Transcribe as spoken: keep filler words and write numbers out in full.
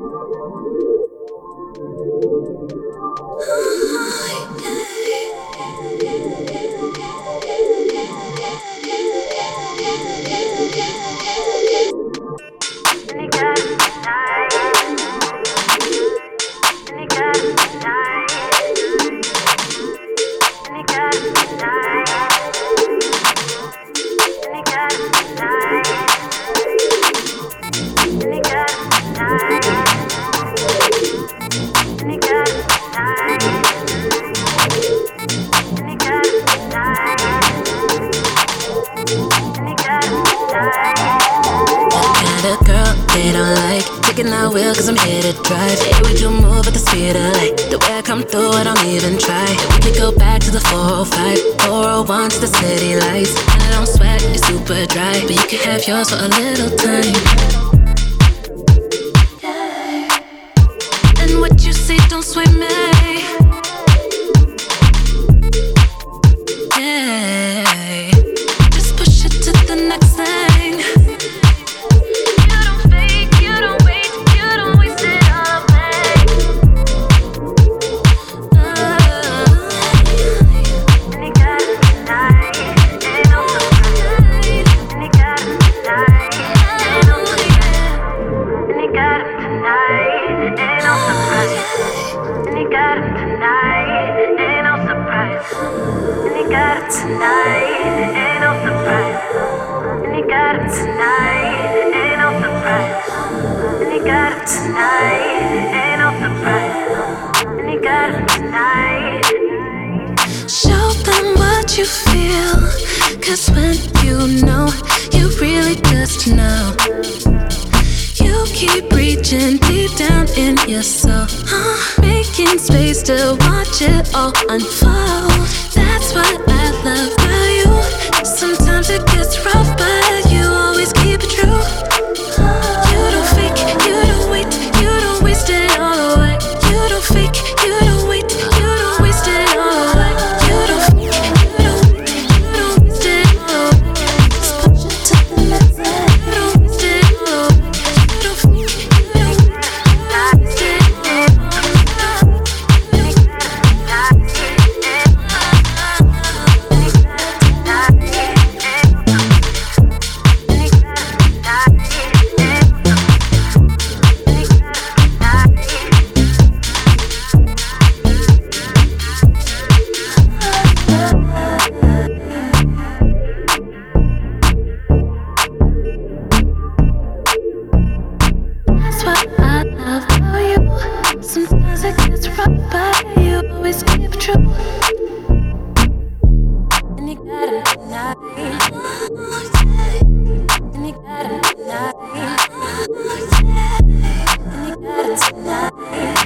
Cause I'm here to drive. Yeah, we do move at the speed of light. The way I come through, I don't even try. We could go back to the four oh five, four oh one to the city lights. And I don't sweat, it's super dry, but you can have yours for a little time. And what you say don't sway me. Yeah, just push it to the next thing. Show them what you feel, cause when you know, you really just know. You keep reaching deep down in your soul, uh, making space to watch it all unfold. That's what I love about you. Sometimes it gets rough, but you always keep it true. You don't fake, you don't wait, you don't waste it all away. You don't fake, you don't wait, you don't waste it all away. You don't fake, you don't wait, you don't waste it all away. Just push it to the next level. You don't waste it all away. You don't fake, you don't wait, you don't waste it all away. That's what I love about you. Sometimes it gets rough, but you always keep it true. And you got it tonight. And you got it tonight. And you got it tonight.